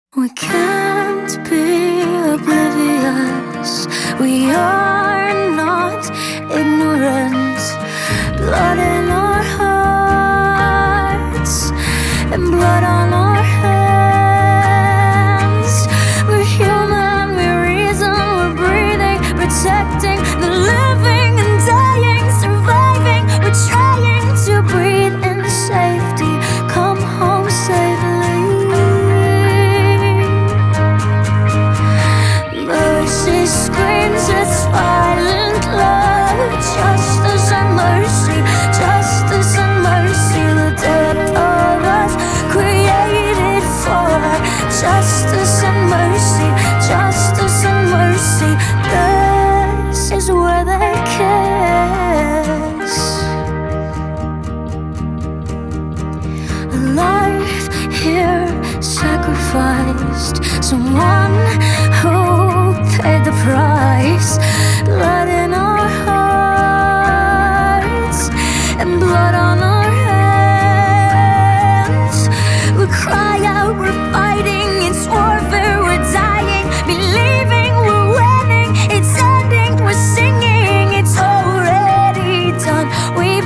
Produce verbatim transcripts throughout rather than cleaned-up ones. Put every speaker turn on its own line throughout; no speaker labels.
We can't be oblivious. We are not ignorant. Blood in our hearts and blood on our hands. We're human, we reason, we're breathing, protecting the living and dying, surviving. We're trying to breathe in safety, come home safely. Mercy screams its violent love, justice and mercy, justice and mercy. The depth of us created for justice and mercy, justice and mercy. This is where they kiss. A life here sacrificed, someone who paid the price. Blood in our hearts and blood on our hands. We cry out, we're fighting, it's warfare, we're dying, believing we're winning, it's ending, we're singing, it's already done, we've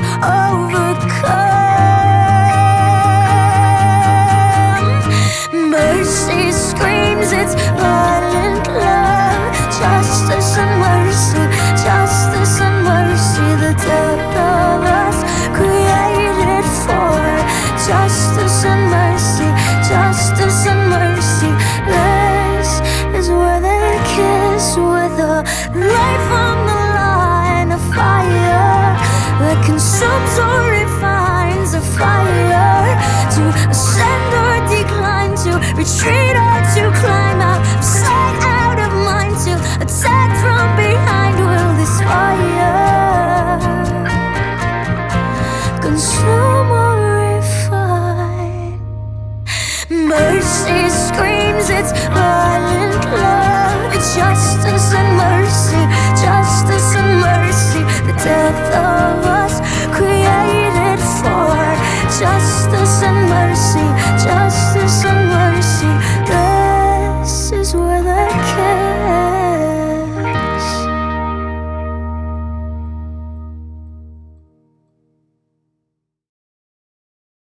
overcome. Mercy screams its violent love, justice and mercy, justice and mercy. The depth of us created for justice and mercy, justice and mercy. This is where they kiss, with a life on the line, a fire that consumes or refines, a fire to ascend or decline, to retreat or to climb out of sight, out of mind, to attack from behind. Will this fire consume